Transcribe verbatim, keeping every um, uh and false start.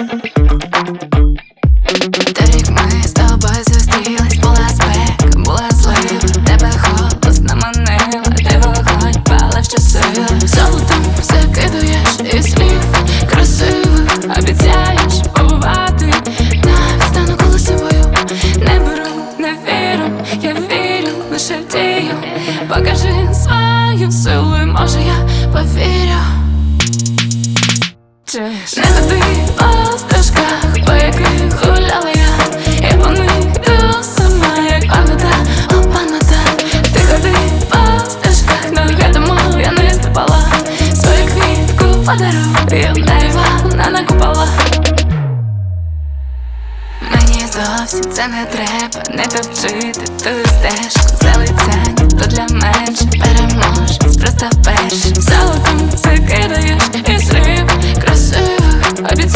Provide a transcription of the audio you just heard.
Торік ми з тобою зустрілись, була спека, була злива, тебе голосно манила, ти вогонь палив щосили. Золотом закидуєш і слів красивих, обіцяєш побувати. Навіть стану колесовою, не беру, не вірю, я вірю лише в дію. Покажи свою силу, і може я повірю. Не ходи по стежках, по яких гуляла я, і по них йду сама, як пам'ята, о пам'ята. Ти ходи по стежках, нога тому я не ступала. Свою квітку подарую, дерева вона накупала. Мені зовсім це не треба, не топчити ту стежку. Залицяння то для менше, переможець просто перший. Золотом закидаєш і слів красивих обіцяєш.